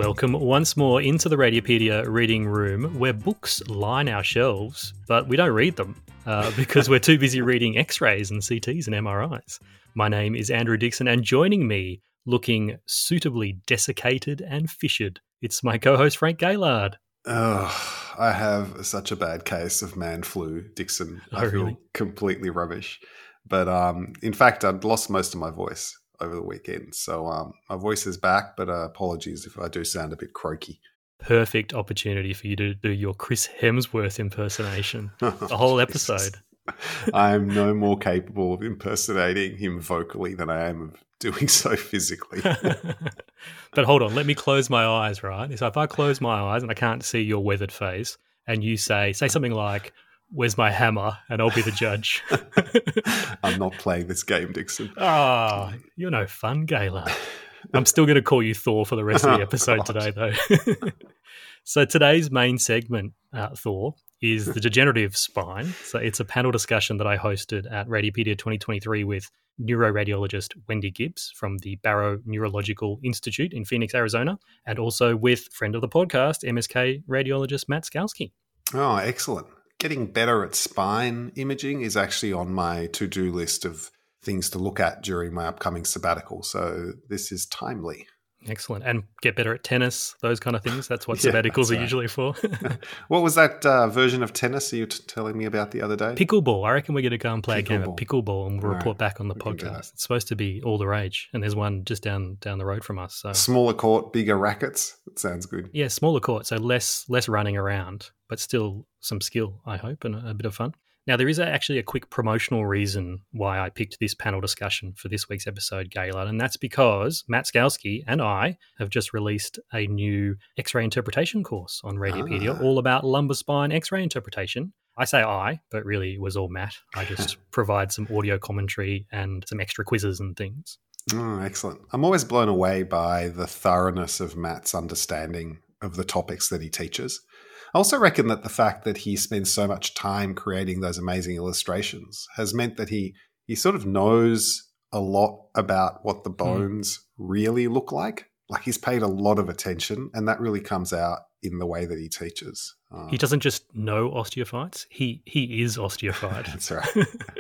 Welcome once more into the Radiopedia reading room where books line our shelves, but we don't read them because we're too busy reading X-rays and CTs and MRIs. My name is Andrew Dixon, and joining me, looking suitably desiccated and fissured, it's my co-host Frank Gaylard. Oh, I have such a bad case of man flu, Dixon. I feel completely rubbish. But in fact, I'd lost most of my voice over the weekend. So my voice is back, but apologies if I do sound a bit croaky. Perfect opportunity for you to do your Chris Hemsworth impersonation, the whole episode. I'm no more capable of impersonating him vocally than I am of doing so physically. But hold on, let me close my eyes, right? So if I close my eyes and I can't see your weathered face and you say something like, "Where's my hammer?" and I'll be the judge. I'm not playing this game, Dixon. Oh, you're no fun, Gaylord. I'm still going to call you Thor for the rest of the episode today, though. So today's main segment, Thor, is the degenerative spine. So it's a panel discussion that I hosted at Radiopedia 2023 with neuroradiologist Wendy Gibbs from the Barrow Neurological Institute in Phoenix, Arizona, and also with friend of the podcast, MSK radiologist Matt Skalski. Oh, excellent. Getting better at spine imaging is actually on my to-do list of things to look at during my upcoming sabbatical. So this is timely. Excellent. And get better at tennis, those kind of things. That's what sabbaticals are usually for. What was that version of tennis you were telling me about the other day? Pickleball. I reckon we're going to go and play a game of pickleball and we'll report back on the podcast. It's supposed to be all the rage. And there's one just down the road from us. So smaller court, bigger rackets. That sounds good. Yeah, smaller court. So less running around, but still some skill, I hope, and a bit of fun. Now, there is actually a quick promotional reason why I picked this panel discussion for this week's episode, Gaylord, and that's because Matt Skalski and I have just released a new X-ray interpretation course on Radiopedia, all about lumbar spine X-ray interpretation. I say I, but really it was all Matt. I just provide some audio commentary and some extra quizzes and things. Oh, excellent. I'm always blown away by the thoroughness of Matt's understanding of the topics that he teaches. I also reckon that the fact that he spends so much time creating those amazing illustrations has meant that he sort of knows a lot about what the bones really look like. Like he's paid a lot of attention, and that really comes out in the way that he teaches. He doesn't just know osteophytes; he is osteophyte. That's right.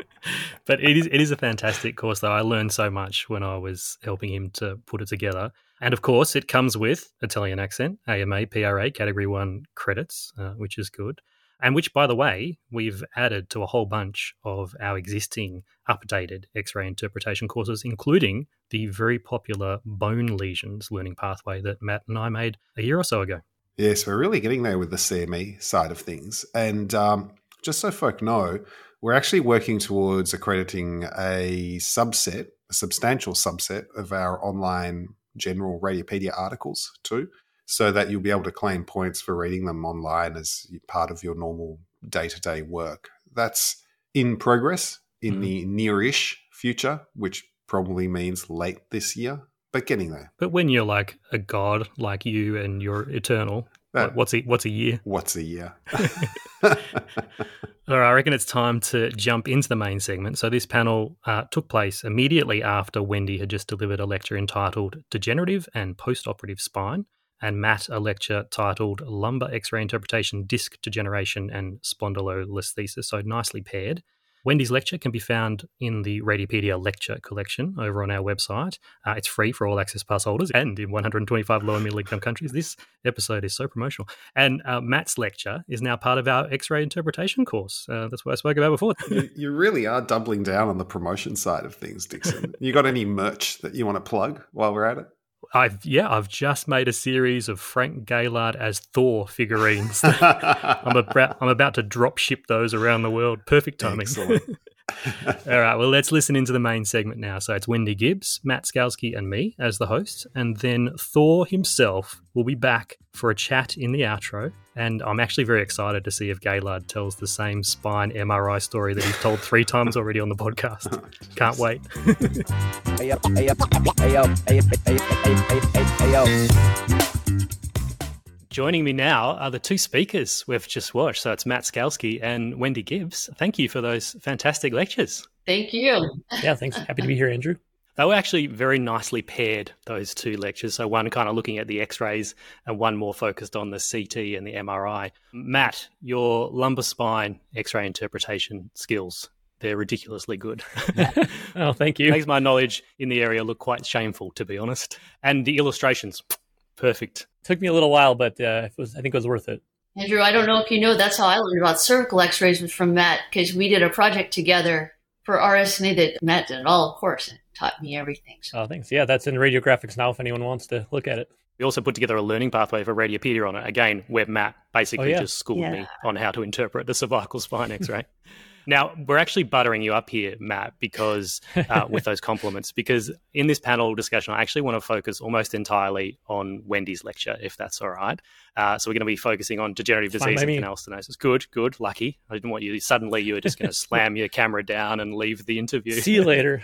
But it is a fantastic course, though. I learned so much when I was helping him to put it together. And of course, it comes with Italian accent, AMA, PRA, Category 1 credits, which is good. And which, by the way, we've added to a whole bunch of our existing updated X-ray interpretation courses, including the very popular bone lesions learning pathway that Matt and I made a year or so ago. Yes, we're really getting there with the CME side of things. And just so folk know, we're actually working towards accrediting a substantial subset of our online general Radiopedia articles too, so that you'll be able to claim points for reading them online as part of your normal day-to-day work. That's in progress in the near-ish future, which probably means late this year, but getting there. But when you're like a god like you and you're eternal, what's a year? What's a year? All right, I reckon it's time to jump into the main segment. So this panel took place immediately after Wendy had just delivered a lecture entitled Degenerative and Postoperative Spine, and Matt a lecture titled Lumbar X-ray Interpretation, Disc Degeneration and Spondylolisthesis, so nicely paired. Wendy's lecture can be found in the Radiopedia lecture collection over on our website. It's free for all Access Pass holders and in 125 low and middle income countries. This episode is so promotional. And Matt's lecture is now part of our X-ray interpretation course. That's what I spoke about before. You really are doubling down on the promotion side of things, Dixon. You got any merch that you want to plug while we're at it? I've just made a series of Frank Gaylard as Thor figurines. I'm about to drop ship those around the world. Perfect timing. Excellent. All right, well, let's listen into the main segment now. So it's Wendy Gibbs, Matt Skalski and me as the hosts, and then Thor himself will be back for a chat in the outro. And I'm actually very excited to see if Gaylard tells the same spine MRI story that he's told 3 times already on the podcast. Can't wait. Joining me now are the 2 speakers we've just watched. So it's Matt Skalski and Wendy Gibbs. Thank you for those fantastic lectures. Thank you. Yeah, thanks. Happy to be here, Andrew. They were actually very nicely paired, those two lectures. So one kind of looking at the x-rays and one more focused on the CT and the MRI. Matt, your lumbar spine x-ray interpretation skills, they're ridiculously good. Oh, thank you. Makes my knowledge in the area look quite shameful, to be honest. And the illustrations, perfect. Took me a little while, but I think it was worth it. Andrew, I don't know if you know, that's how I learned about cervical x-rays was from Matt, because we did a project together for RSNA that Matt did it all, of course, and taught me everything. So. Oh, thanks. Yeah, that's in radiographics now if anyone wants to look at it. We also put together a learning pathway for Radiopedia on it, again, where Matt basically just schooled me on how to interpret the cervical spine x-ray. Now, we're actually buttering you up here, Matt, because with those compliments, because in this panel discussion, I actually want to focus almost entirely on Wendy's lecture, if that's all right. So we're going to be focusing on degenerative disease and canal stenosis. Good, lucky. I didn't want you were just going to slam your camera down and leave the interview. See you later.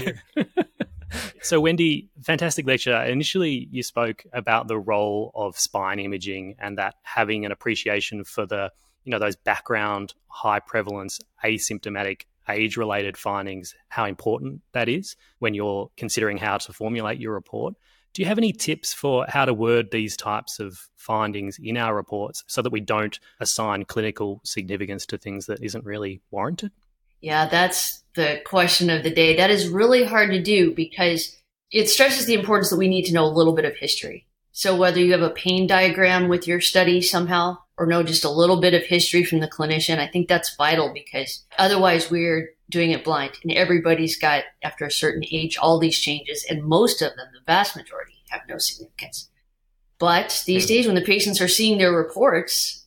So, Wendy, fantastic lecture. Initially, you spoke about the role of spine imaging and that having an appreciation for the those background, high prevalence, asymptomatic, age-related findings, how important that is when you're considering how to formulate your report. Do you have any tips for how to word these types of findings in our reports so that we don't assign clinical significance to things that isn't really warranted? Yeah, that's the question of the day. That is really hard to do because it stresses the importance that we need to know a little bit of history. So whether you have a pain diagram with your study somehow or know just a little bit of history from the clinician, I think that's vital because otherwise we're doing it blind. And everybody's got, after a certain age, all these changes. And most of them, the vast majority, have no significance. But these days when the patients are seeing their reports,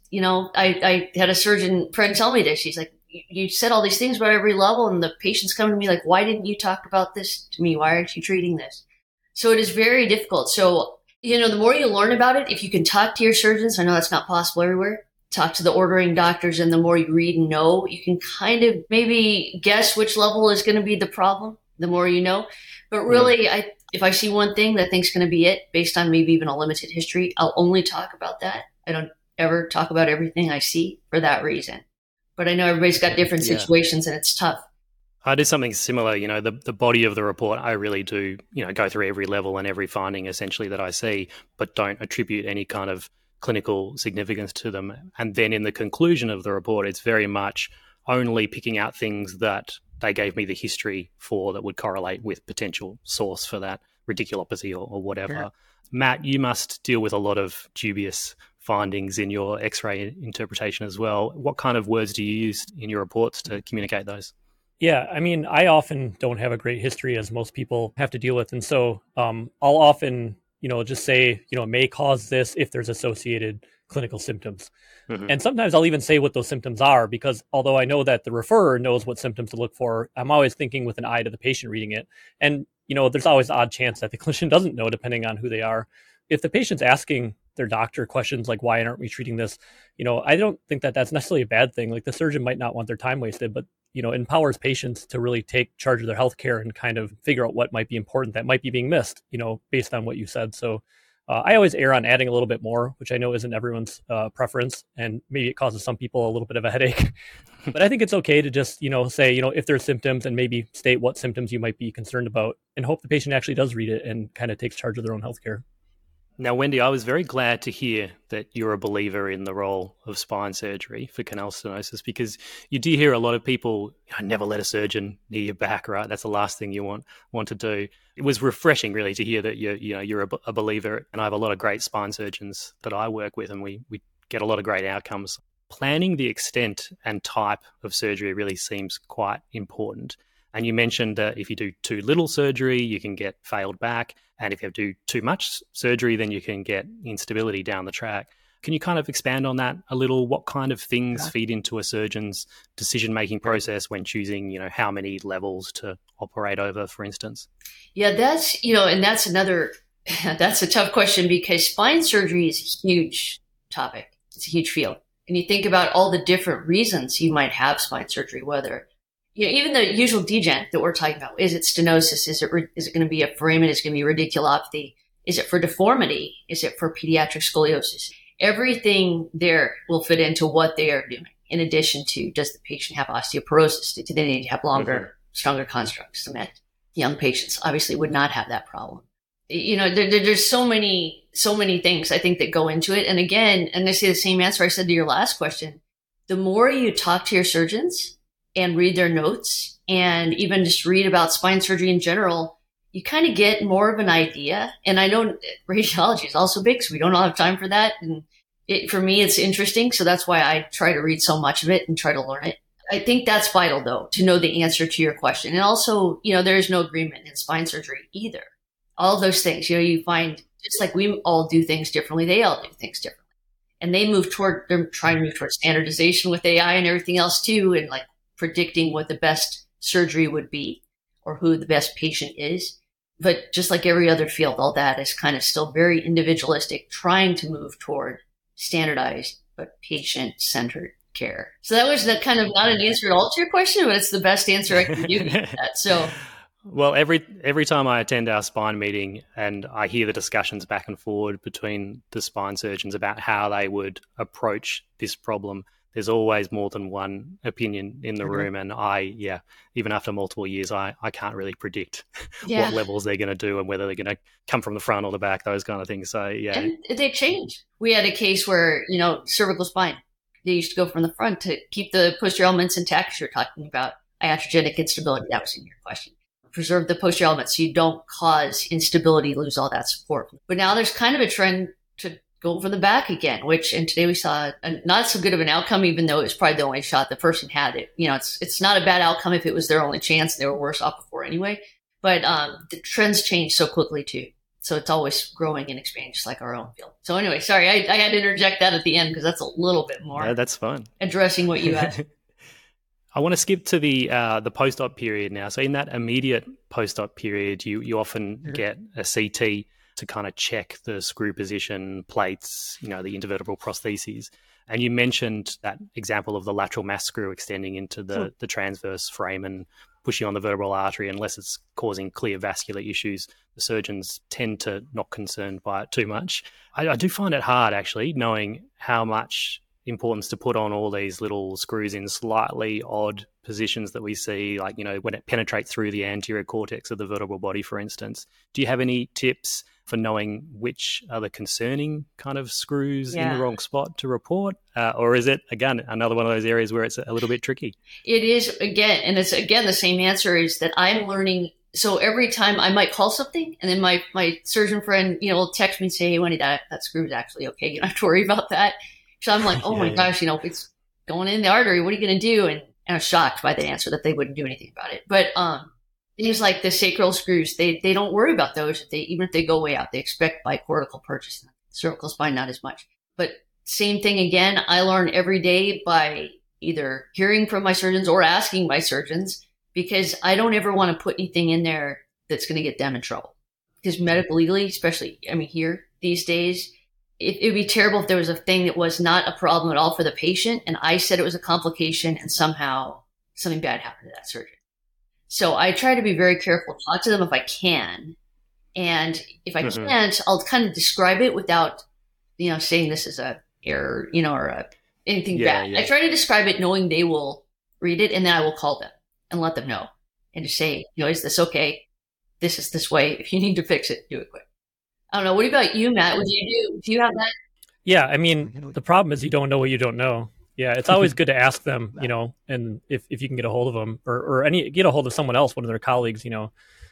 I had a surgeon friend tell me this. She's like, you said all these things about every level and the patients come to me like, why didn't you talk about this to me? Why aren't you treating this? So it is very difficult. So the more you learn about it, if you can talk to your surgeons, I know that's not possible everywhere, talk to the ordering doctors, and the more you read and know, you can kind of maybe guess which level is going to be the problem, the more you know. But really, if I see one thing that I think is going to be it, based on maybe even a limited history, I'll only talk about that. I don't ever talk about everything I see for that reason. But I know everybody's got different situations, and it's tough. I did something similar, the body of the report, I really do, go through every level and every finding essentially that I see, but don't attribute any kind of clinical significance to them. And then in the conclusion of the report, it's very much only picking out things that they gave me the history for that would correlate with potential source for that radiculopathy or whatever. Sure. Matt, you must deal with a lot of dubious findings in your X-ray interpretation as well. What kind of words do you use in your reports to communicate those? Yeah, I mean, I often don't have a great history as most people have to deal with. And so I'll often, just say, it may cause this if there's associated clinical symptoms. Mm-hmm. And sometimes I'll even say what those symptoms are because although I know that the referrer knows what symptoms to look for, I'm always thinking with an eye to the patient reading it. And, there's always the odd chance that the clinician doesn't know depending on who they are. If the patient's asking their doctor questions like, why aren't we treating this? I don't think that that's necessarily a bad thing. Like the surgeon might not want their time wasted, but it empowers patients to really take charge of their healthcare and kind of figure out what might be important that might be being missed, based on what you said. So I always err on adding a little bit more, which I know isn't everyone's preference. And maybe it causes some people a little bit of a headache. But I think it's okay to just, say, if there's symptoms and maybe state what symptoms you might be concerned about and hope the patient actually does read it and kind of takes charge of their own healthcare. Now, Wendy, I was very glad to hear that you're a believer in the role of spine surgery for canal stenosis because you do hear a lot of people, never let a surgeon near your back, right? That's the last thing you want to do. It was refreshing, really, to hear that you're a believer. And I have a lot of great spine surgeons that I work with, and we get a lot of great outcomes. Planning the extent and type of surgery really seems quite important. And you mentioned that if you do too little surgery, you can get failed back. And if you do too much surgery, then you can get instability down the track. Can you kind of expand on that a little? What kind of things feed into a surgeon's decision-making process when choosing, how many levels to operate over, for instance? Yeah, that's, and that's that's a tough question because spine surgery is a huge topic. It's a huge field. And you think about all the different reasons you might have spine surgery, whether even the usual degen that we're talking about. Is it stenosis? Is it going to be a foramen? Is it going to be radiculopathy? Is it for deformity? Is it for pediatric scoliosis? Everything there will fit into what they are doing. In addition to, does the patient have osteoporosis? Do they need to have longer, stronger constructs, cement? Young patients obviously would not have that problem. There's so many things I think that go into it. And again, and I say the same answer I said to your last question, the more you talk to your surgeons and read their notes and even just read about spine surgery in general, you kind of get more of an idea. And I know radiology is also big, so we don't have time for that. And for me, it's interesting. So that's why I try to read so much of it and try to learn it. I think that's vital, though, to know the answer to your question. And also, there is no agreement in spine surgery either. All those things, you find, just like we all do things differently, they all do things differently. And they're trying to move toward standardization with AI and everything else too, and like predicting what the best surgery would be or who the best patient is. But just like every other field, all that is kind of still very individualistic, trying to move toward standardized but patient-centered care. So that was kind of not an answer at all to your question, but it's the best answer I can give you to that. So, well, every time I attend our spine meeting and I hear the discussions back and forward between the spine surgeons about how they would approach this problem, there's always more than one opinion in the room. And even after multiple years, I can't really predict what levels they're going to do and whether they're going to come from the front or the back, those kind of things. So, yeah. And they change. We had a case where, cervical spine, they used to go from the front to keep the posterior elements intact. You're talking about iatrogenic instability. That was in your question. Preserve the posterior elements so you don't cause instability, lose all that support. But now there's kind of a trend to go for the back again, and today we saw not so good of an outcome, even though it was probably the only shot the person had. It, it's not a bad outcome if it was their only chance. They were worse off before anyway. But the trends change so quickly too. So it's always growing and expanding, just like our own field. So anyway, sorry, I had to interject that at the end because that's a little bit more. Yeah, that's fine. Addressing what you asked. I want to skip to the post-op period now. So in that immediate post-op period, you often get a CT to kind of check the screw position, plates, the intervertebral prostheses. And you mentioned that example of the lateral mass screw extending into the transverse frame and pushing on the vertebral artery. Unless it's causing clear vascular issues, the surgeons tend to not concerned by it too much. I do find it hard, actually, knowing how much importance to put on all these little screws in slightly odd positions that we see, like, when it penetrates through the anterior cortex of the vertebral body, for instance. Do you have any tips for knowing which are the concerning kind of screws in the wrong spot to report? Or is it, again, another one of those areas where it's a little bit tricky? It is, again, and it's, again, the same answer is that I'm learning. So every time I might call something and then my surgeon friend, will text me and say, hey, Wendy, that screw is actually okay. You don't have to worry about that. So I'm like, oh my gosh, it's going in the artery. What are you going to do? And I was shocked by the answer that they wouldn't do anything about it. But things like the sacral screws, they don't worry about those. Even if they go way out, they expect bicortical purchase. Cervical spine, not as much. But same thing again, I learn every day by either hearing from my surgeons or asking my surgeons, because I don't ever want to put anything in there that's going to get them in trouble. Because medical legally, especially, here these days, it'd be terrible if there was a thing that was not a problem at all for the patient and I said it was a complication and somehow something bad happened to that surgeon. So I try to be very careful, talk to them if I can. And if I can't, I'll kind of describe it without, saying this is a error, or anything bad. Yeah. I try to describe it knowing they will read it, and then I will call them and let them know and just say, is this okay? This is this way. If you need to fix it, do it quick. I don't know. What about you, Matt? What do you do? Do you have that? Yeah, the problem is you don't know what you don't know. Yeah, it's always good to ask them, and if you can get a hold of them or get a hold of someone else, one of their colleagues, and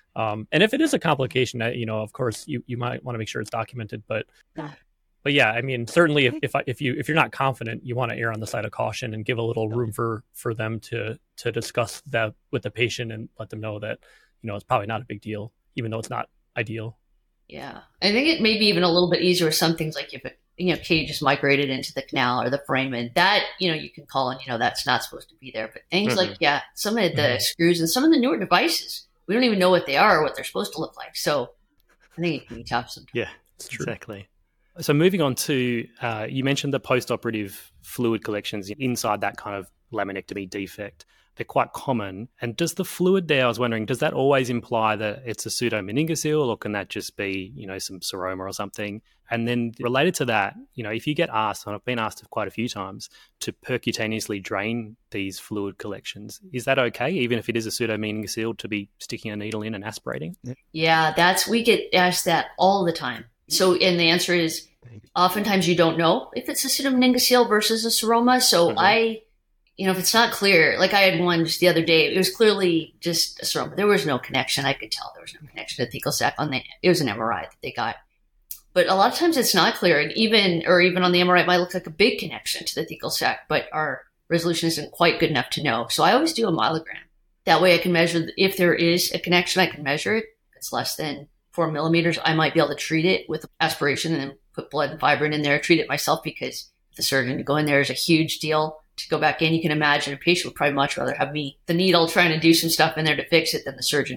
if it is a complication, of course you might want to make sure it's documented, but yeah, certainly if you're not confident, you want to err on the side of caution and give a little room for them to discuss that with the patient and let them know that, it's probably not a big deal, even though it's not ideal. Yeah. I think it may be even a little bit easier with some things like if cage is migrated into the canal or the frame, and that, you can call and, that's not supposed to be there. But things like, some of the screws and some of the newer devices, we don't even know what they are or what they're supposed to look like. So I think it can be tough sometimes. Yeah, exactly. So moving on to, you mentioned the post-operative fluid collections inside that kind of laminectomy defect. They're quite common. And does the fluid there, I was wondering, does that always imply that it's a pseudomeningocele, or can that just be, some seroma or something? And then related to that, if you get asked, and I've been asked quite a few times, to percutaneously drain these fluid collections, is that okay, even if it is a pseudomeningocele, to be sticking a needle in and aspirating? Yeah, we get asked that all the time. So, and the answer is, oftentimes you don't know if it's a pseudomeningocele versus a seroma. So if it's not clear, like I had one just the other day, it was clearly just a seroma. There was no connection. I could tell there was no connection to the thecal sac it was an MRI that they got. But a lot of times it's not clear. And even on the MRI, it might look like a big connection to the thecal sac, but our resolution isn't quite good enough to know. So I always do a myelogram. That way I can measure, if there is a connection, I can measure it. If it's less than 4 millimeters, I might be able to treat it with aspiration and then put blood and fibrin in there, treat it myself, because the surgeon to go in there is a huge deal. To go back in, you can imagine a patient would probably much rather have the needle trying to do some stuff in there to fix it than the surgeon.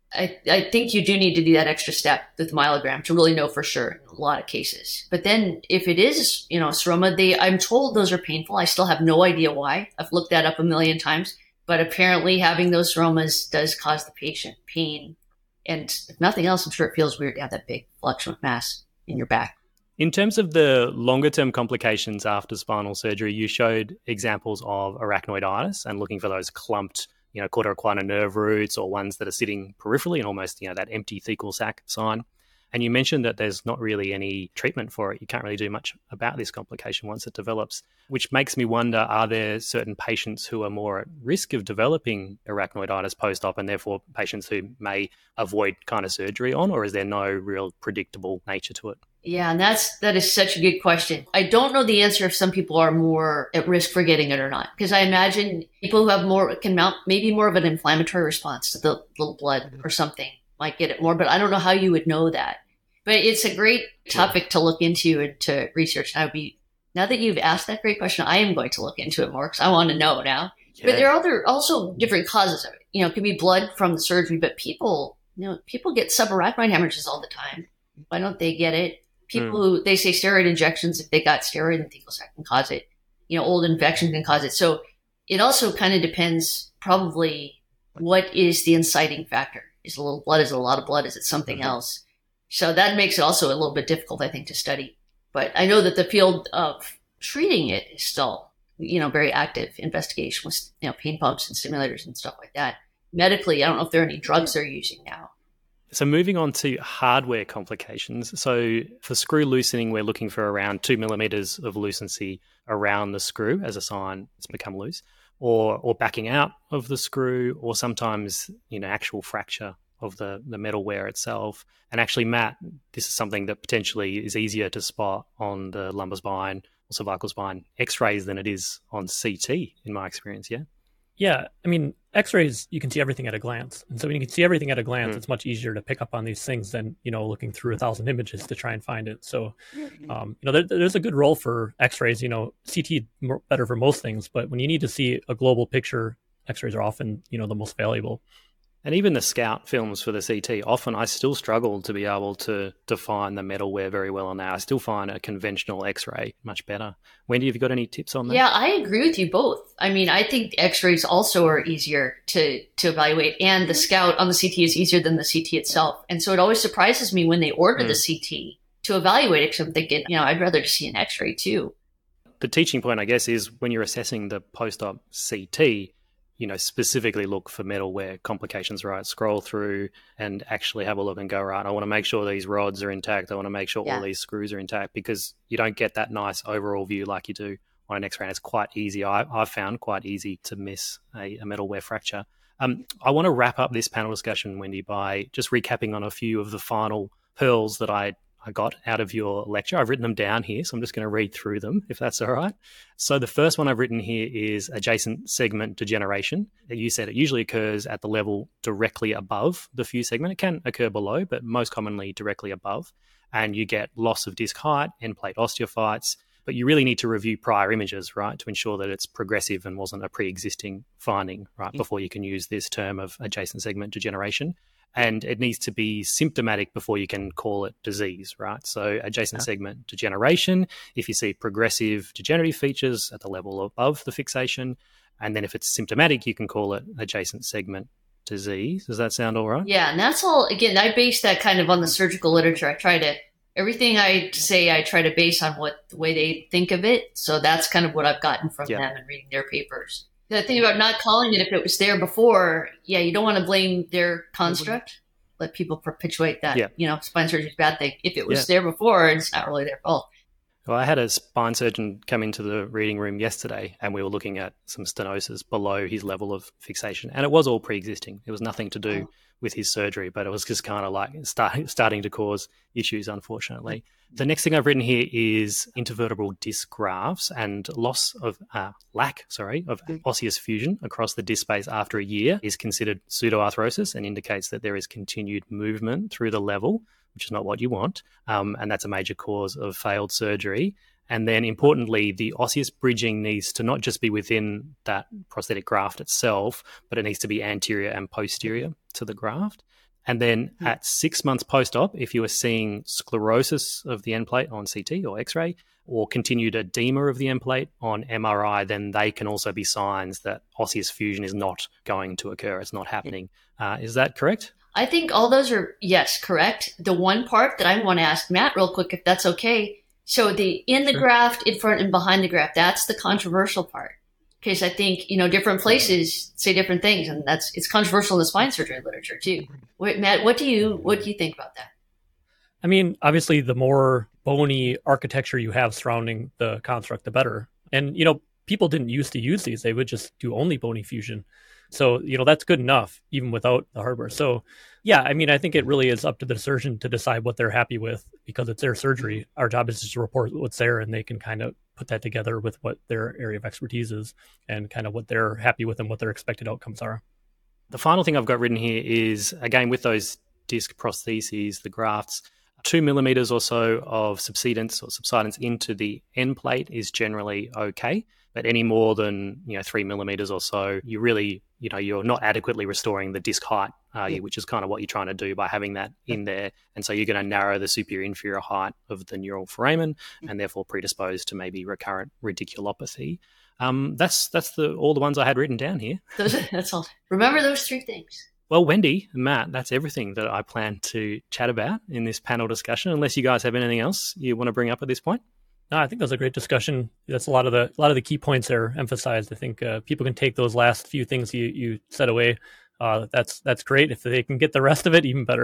I think you do need to do that extra step with myelogram to really know for sure in a lot of cases. But then if it is, seroma, I'm told those are painful. I still have no idea why. I've looked that up a million times, but apparently having those seromas does cause the patient pain. And if nothing else, I'm sure it feels weird to have that big fluctuant mass in your back. In terms of the longer-term complications after spinal surgery, you showed examples of arachnoiditis and looking for those clumped, cauda equina nerve roots, or ones that are sitting peripherally and almost, that empty thecal sac sign. And you mentioned that there's not really any treatment for it. You can't really do much about this complication once it develops, which makes me wonder, are there certain patients who are more at risk of developing arachnoiditis post-op, and therefore patients who may avoid kind of surgery on, or is there no real predictable nature to it? Yeah, and that is such a good question. I don't know the answer if some people are more at risk for getting it or not, because I imagine people who have can mount maybe more of an inflammatory response to the little blood or something might get it more, but I don't know how you would know that. But it's a great topic to look into and to research. Now that you've asked that great question, I am going to look into it more because I want to know now. Yeah. But there are also different causes of it. It could be blood from the surgery, but people get subarachnoid hemorrhages all the time. Why don't they get it? People who, they say steroid injections, if they got steroid in the thecal sac, can cause it. Old infection can cause it. So it also kind of depends probably what is the inciting factor. Is a little blood? Is it a lot of blood? Is it something else? So that makes it also a little bit difficult, I think, to study. But I know that the field of treating it is still, very active investigation with, pain pumps and stimulators and stuff like that. Medically, I don't know if there are any drugs they're using now. So moving on to hardware complications. So for screw loosening, we're looking for around 2 millimeters of lucency around the screw as a sign it's become loose, or backing out of the screw, or sometimes, actual fracture of the metal wear itself. And actually, Matt, this is something that potentially is easier to spot on the lumbar spine or cervical spine x-rays than it is on CT, in my experience, yeah? Yeah, I mean, x-rays, you can see everything at a glance. And so when you can see everything at a glance, it's much easier to pick up on these things than, looking through 1,000 images to try and find it. So, there's a good role for x-rays. CT better for most things, but when you need to see a global picture, x-rays are often, the most valuable. And even the scout films for the CT, often I still struggle to be able to define the metal wear very well on that. I still find a conventional X-ray much better. Wendy, have you got any tips on that? Yeah, I agree with you both. I mean, I think X-rays also are easier to evaluate, and the scout on the CT is easier than the CT itself. And so it always surprises me when they order the CT to evaluate it, because I'm thinking, I'd rather just see an X-ray too. The teaching point, I guess, is when you're assessing the post-op CT, specifically look for metal wear complications, right? Scroll through and actually have a look and go, right, I want to make sure these rods are intact. I want to make sure all these screws are intact, because you don't get that nice overall view like you do on an X-ray. And it's quite easy. I've found quite easy to miss a metal wear fracture. I want to wrap up this panel discussion, Wendy, by just recapping on a few of the final pearls that I got out of your lecture. I've written them down here, so I'm just going to read through them, if that's all right. So the first one I've written here is adjacent segment degeneration. You said it usually occurs at the level directly above the fused segment. It can occur below, but most commonly directly above. And you get loss of disc height, end plate osteophytes, but you really need to review prior images, right, to ensure that it's progressive and wasn't a pre-existing finding, right, before you can use this term of adjacent segment degeneration. And it needs to be symptomatic before you can call it disease, right? So adjacent segment degeneration, if you see progressive degenerative features at the level above the fixation, And then if it's symptomatic, you can call it adjacent segment disease. Does that sound all right? Yeah, and that's all, again, I base that kind of on the surgical literature. Everything I say, I try to base on the way they think of it. So that's kind of what I've gotten from them and reading their papers. The thing about not calling it if it was there before, you don't want to blame their construct. Let people perpetuate that, spine surgery is a bad thing. If it was there before, it's not really their fault. Well, I had a spine surgeon come into the reading room yesterday and we were looking at some stenosis below his level of fixation. And it was all pre-existing. It was nothing to do with his surgery, but it was just kind of like starting to cause issues, unfortunately. The next thing I've written here is intervertebral disc grafts and lack of osseous fusion across the disc space after a year is considered pseudoarthrosis and indicates that there is continued movement through the level, which is not what you want. And that's a major cause of failed surgery. And then importantly, the osseous bridging needs to not just be within that prosthetic graft itself, but it needs to be anterior and posterior to the graft. And then at 6 months post-op, if you are seeing sclerosis of the end plate on CT or X-ray, or continued edema of the end plate on MRI, then they can also be signs that osseous fusion is not going to occur. It's not happening. Is that correct? I think all those are, yes, correct. The one part that I want to ask Matt real quick, if that's okay. So the graft, in front and behind the graft, that's the controversial part. Because I think, different places say different things, and it's controversial in the spine surgery literature too. Wait, Matt, what do you think about that? I mean, obviously, the more bony architecture you have surrounding the construct, the better. And, people didn't used to use these. They would just do only bony fusion. So, that's good enough, even without the hardware. So, yeah, I mean, I think it really is up to the surgeon to decide what they're happy with because it's their surgery. Our job is just to report what's there, and they can kind of put that together with what their area of expertise is and kind of what they're happy with and what their expected outcomes are. The final thing I've got written here is, again, with those disc prostheses, the grafts, 2 millimeters or so of subsidence into the end plate is generally okay. But any more than 3 millimeters or so, you really, you're not adequately restoring the disc height, which is kind of what you're trying to do by having that in there. And so you're going to narrow the superior inferior height of the neural foramen and therefore predispose to maybe recurrent radiculopathy. That's all the ones I had written down here. That's all. Remember those 3 things. Well, Wendy and Matt, that's everything that I plan to chat about in this panel discussion, unless you guys have anything else you want to bring up at this point. No, I think that was a great discussion. That's a lot of the key points there emphasized. I think people can take those last few things you said away. That's great. If they can get the rest of it, even better.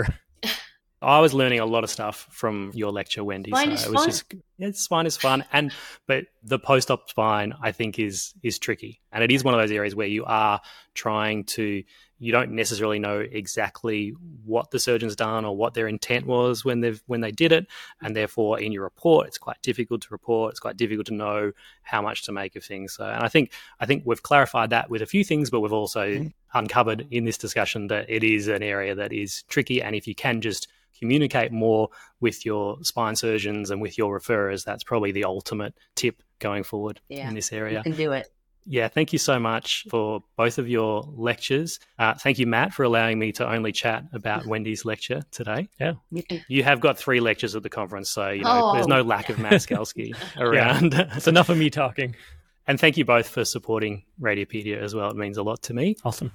I was learning a lot of stuff from your lecture, Wendy. Spine is fun. Spine is fun, but the post-op spine I think is tricky, and it is one of those areas where you are trying to. You don't necessarily know exactly what the surgeon's done or what their intent was when they did it, and therefore in your report it's quite difficult to report. It's quite difficult to know how much to make of things. So, and I think we've clarified that with a few things, but we've also uncovered in this discussion that it is an area that is tricky, and if you can just communicate more with your spine surgeons and with your referrers, that's probably the ultimate tip going forward in this area. You can do it. Yeah, thank you so much for both of your lectures. Thank you, Matt, for allowing me to only chat about Wendy's lecture today. Yeah. You have got 3 lectures at the conference, so there's no lack of Matt Skalski around. It's enough of me talking. And thank you both for supporting Radiopedia as well. It means a lot to me. Awesome.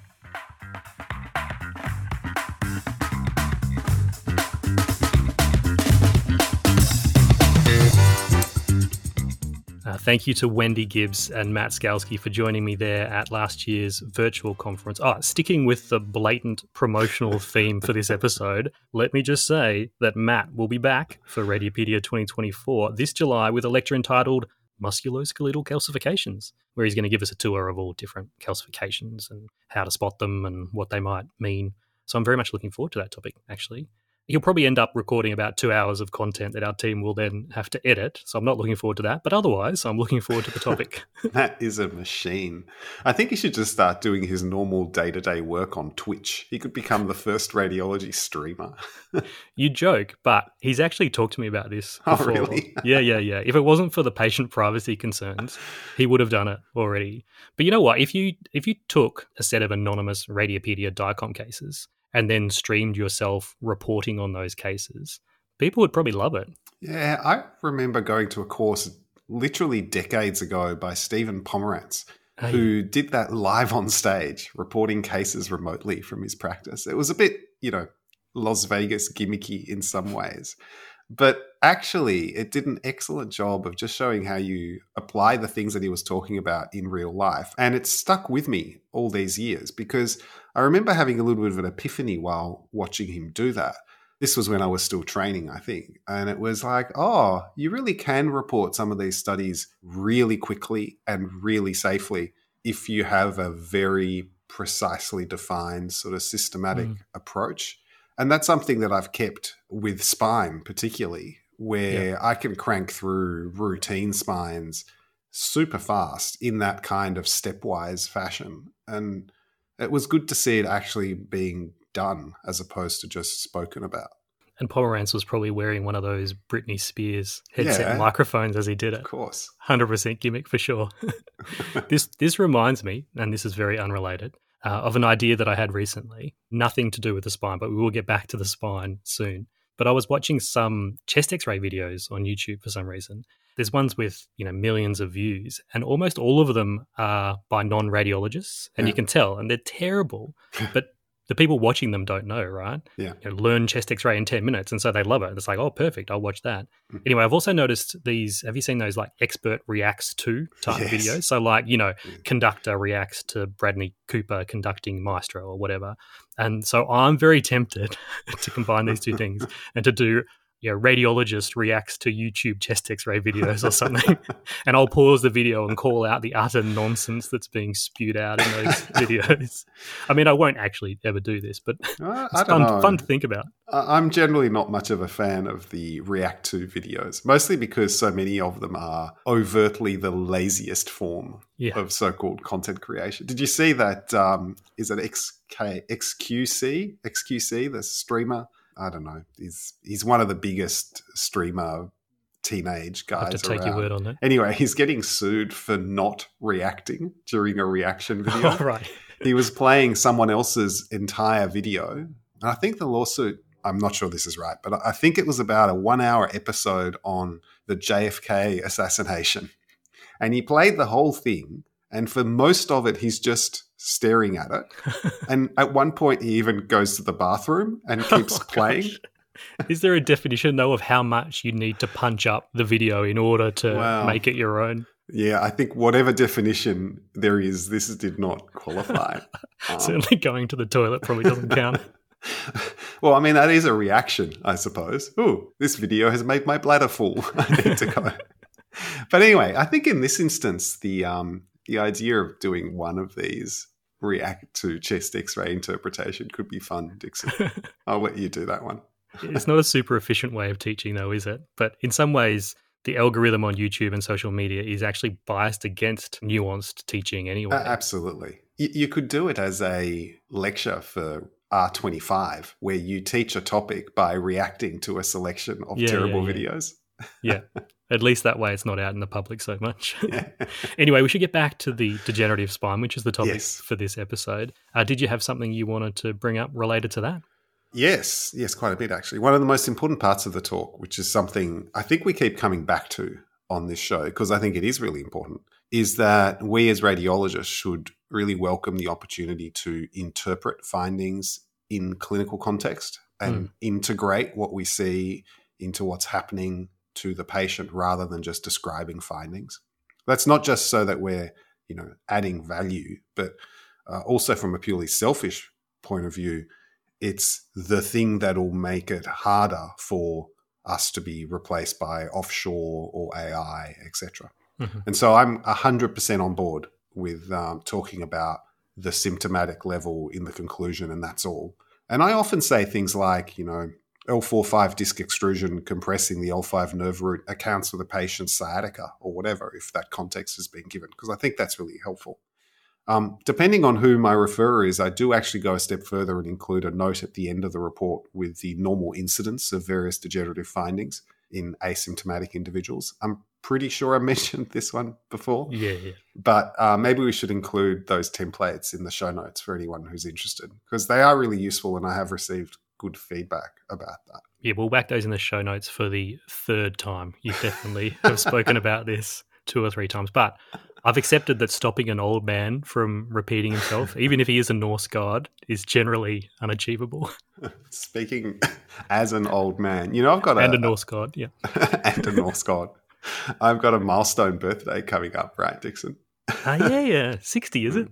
Thank you to Wendy Gibbs and Matt Skalski for joining me there at last year's virtual conference. Sticking with the blatant promotional theme for this episode, let me just say that Matt will be back for Radiopedia 2024 this July with a lecture entitled Musculoskeletal Calcifications, where he's going to give us a tour of all different calcifications and how to spot them and what they might mean. So I'm very much looking forward to that topic, actually. He'll probably end up recording about 2 hours of content that our team will then have to edit. So I'm not looking forward to that. But otherwise, I'm looking forward to the topic. That is a machine. I think he should just start doing his normal day-to-day work on Twitch. He could become the first radiology streamer. You joke, but he's actually talked to me about this before. Oh, really? Yeah. If it wasn't for the patient privacy concerns, he would have done it already. But you know what? If you took a set of anonymous Radiopedia DICOM cases and then streamed yourself reporting on those cases, people would probably love it. Yeah, I remember going to a course literally decades ago by Stephen Pomerantz, who did that live on stage, reporting cases remotely from his practice. It was a bit, Las Vegas gimmicky in some ways. But actually, it did an excellent job of just showing how you apply the things that he was talking about in real life. And it stuck with me all these years because I remember having a little bit of an epiphany while watching him do that. This was when I was still training, I think. And it was like, oh, you really can report some of these studies really quickly and really safely if you have a very precisely defined sort of systematic approach. And that's something that I've kept with spine particularly, where I can crank through routine spines super fast in that kind of stepwise fashion. And it was good to see it actually being done as opposed to just spoken about. And Pomerantz was probably wearing one of those Britney Spears headset microphones as he did it. Of course. 100% gimmick for sure. This reminds me, and this is very unrelated, of an idea that I had recently. Nothing to do with the spine, but we will get back to the spine soon. But I was watching some chest x-ray videos on YouTube for some reason. There's ones with, millions of views, and almost all of them are by non-radiologists, and you can tell, and they're terrible, but the people watching them don't know, right? Yeah. Learn chest x-ray in 10 minutes, and so they love it. It's like, oh, perfect, I'll watch that. Anyway, I've also noticed these, have you seen those like expert reacts to type videos? So like, conductor reacts to Bradley Cooper conducting Maestro or whatever. And so I'm very tempted to combine these two things and to do radiologist reacts to YouTube chest x-ray videos or something. And I'll pause the video and call out the utter nonsense that's being spewed out in those videos. I mean, I won't actually ever do this, but it's fun to think about. I'm generally not much of a fan of the react to videos, mostly because so many of them are overtly the laziest form of so-called content creation. Did you see that, is it XQC, the streamer? I don't know. He's one of the biggest streamer teenage guys. I have to take your word on that. Anyway, he's getting sued for not reacting during a reaction video. Oh, right. He was playing someone else's entire video. And I think the lawsuit, I'm not sure this is right, but I think it was about a 1-hour episode on the JFK assassination. And he played the whole thing. And for most of it, he's just staring at it. And at one point, he even goes to the bathroom and keeps playing. Gosh. Is there a definition, though, of how much you need to punch up the video in order to make it your own? Yeah, I think whatever definition there is, this did not qualify. Certainly going to the toilet probably doesn't count. Well, I mean, that is a reaction, I suppose. Ooh, this video has made my bladder full. I need to go. But anyway, I think in this instance, the idea of doing one of these react to chest x-ray interpretation could be fun, Dixon. I'll let you do that one. It's not a super efficient way of teaching, though, is it? But in some ways, the algorithm on YouTube and social media is actually biased against nuanced teaching anyway. Absolutely. You could do it as a lecture for R25, where you teach a topic by reacting to a selection of terrible videos. Yeah. At least that way it's not out in the public so much. Anyway, we should get back to the degenerative spine, which is the topic for this episode. Did you have something you wanted to bring up related to that? Yes, quite a bit actually. One of the most important parts of the talk, which is something I think we keep coming back to on this show because I think it is really important, is that we as radiologists should really welcome the opportunity to interpret findings in clinical context and integrate what we see into what's happening to the patient rather than just describing findings. That's not just so that we're, adding value, but also from a purely selfish point of view, it's the thing that'll make it harder for us to be replaced by offshore or AI, etc. And so I'm 100% on board with talking about the symptomatic level in the conclusion, and that's all. And I often say things like, L4-5 disc extrusion compressing the L5 nerve root accounts for the patient's sciatica or whatever, if that context has been given, because I think that's really helpful. Depending on who my referrer is, I do actually go a step further and include a note at the end of the report with the normal incidence of various degenerative findings in asymptomatic individuals. I'm pretty sure I mentioned this one before. Yeah. But maybe we should include those templates in the show notes for anyone who's interested, because they are really useful and I have received good feedback about that. Yeah, we'll whack those in the show notes for the third time. You definitely have spoken about this 2 or 3 times. But I've accepted that stopping an old man from repeating himself, even if he is a Norse god, is generally unachievable. Speaking as an old man, I've got a Norse god, yeah. And a Norse god. I've got a milestone birthday coming up, right, Dixon? Yeah. 60, is it?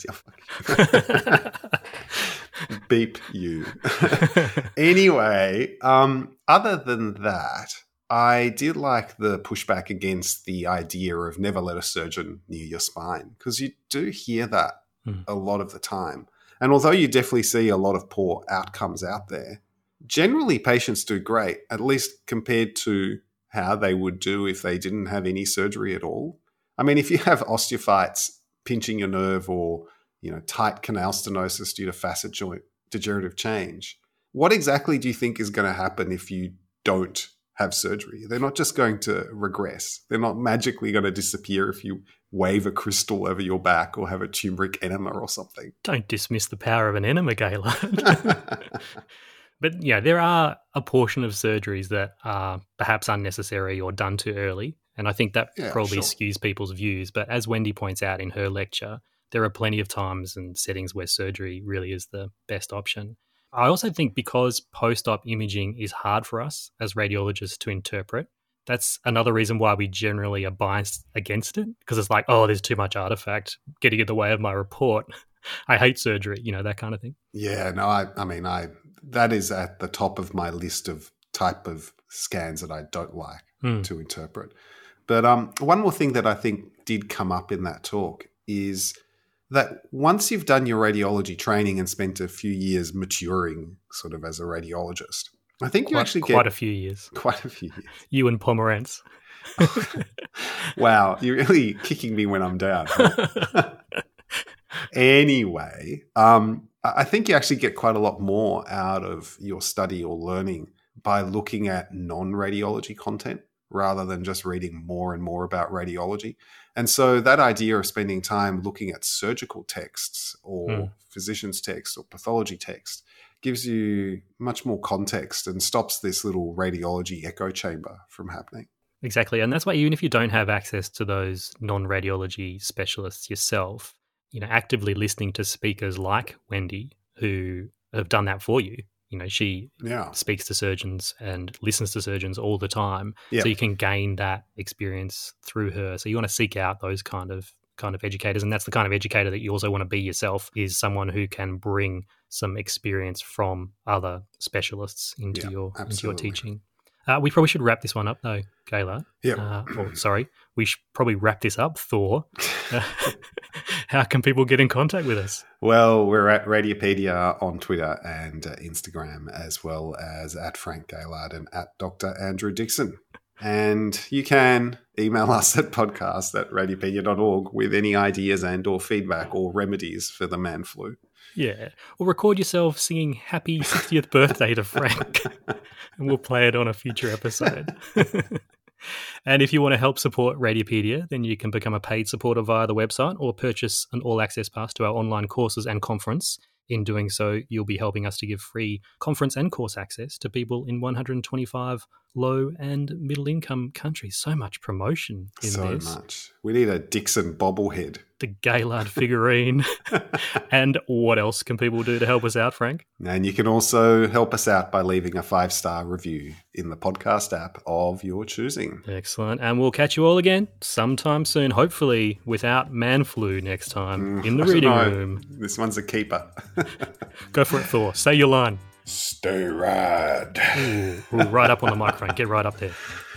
Beep you. Anyway, other than that, I did like the pushback against the idea of never let a surgeon near your spine, because you do hear that a lot of the time. And although you definitely see a lot of poor outcomes out there, generally patients do great, at least compared to how they would do if they didn't have any surgery at all. I mean, if you have osteophytes pinching your nerve or, tight canal stenosis due to facet joint degenerative change, what exactly do you think is going to happen if you don't have surgery? They're not just going to regress. They're not magically going to disappear if you wave a crystal over your back or have a turmeric enema or something. Don't dismiss the power of an enema, Gaylord. But there are a portion of surgeries that are perhaps unnecessary or done too early. And I think that probably skews people's views. But as Wendy points out in her lecture, there are plenty of times and settings where surgery really is the best option. I also think because post-op imaging is hard for us as radiologists to interpret, that's another reason why we generally are biased against it, because it's like, oh, there's too much artifact getting in the way of my report. I hate surgery, that kind of thing. Yeah, no, I mean, that is at the top of my list of type of scans that I don't like to interpret. But one more thing that I think did come up in that talk is that once you've done your radiology training and spent a few years maturing sort of as a radiologist, I think you actually get... Quite a few years. Quite a few years. You and Pomerantz. Wow, you're really kicking me when I'm down. Anyway, I think you actually get quite a lot more out of your study or learning by looking at non-radiology content rather than just reading more and more about radiology. And so that idea of spending time looking at surgical texts or physician's texts or pathology text gives you much more context and stops this little radiology echo chamber from happening. Exactly. And that's why even if you don't have access to those non-radiology specialists yourself, actively listening to speakers like Wendy who have done that for you. She speaks to surgeons and listens to surgeons all the time. So you can gain that experience through her. So you want to seek out those kind of educators. And that's the kind of educator that you also want to be yourself, is someone who can bring some experience from other specialists into your teaching. We probably should wrap this one up though, Gaylord. Yeah. We should probably wrap this up, Thor. How can people get in contact with us? Well, we're at Radiopedia on Twitter and Instagram, as well as at Frank Gaylord and at Dr. Andrew Dixon. And you can email us at podcast@radiopedia.org with any ideas and or feedback or remedies for the man flu. Yeah. Or record yourself singing happy 60th birthday to Frank and we'll play it on a future episode. And if you want to help support Radiopedia, then you can become a paid supporter via the website or purchase an all-access pass to our online courses and conference. In doing so, you'll be helping us to give free conference and course access to people in 125 low and middle income countries. So much promotion in this. So much. We need a Dixon bobblehead. The Gaylord figurine. And what else can people do to help us out, Frank? And you can also help us out by leaving a 5-star review in the podcast app of your choosing. Excellent. And we'll catch you all again sometime soon, hopefully without man flu next time in the reading room. This one's a keeper. Go for it, Thor. Say your line. Stay rad. Ooh, right up on the microphone. Get right up there.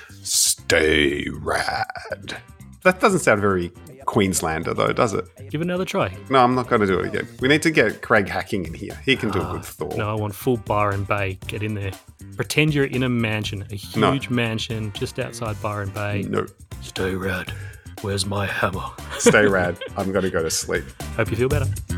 Stay rad. That doesn't sound very Queenslander, though, does it? Give it another try. No, I'm not going to do it again. We need to get Craig Hacking in here. He can do a good Thor. No, I want full Byron Bay. Get in there. Pretend you're in a mansion, a huge mansion just outside Byron Bay. No. Stay rad. Where's my hammer? Stay rad. I'm going to go to sleep. Hope you feel better.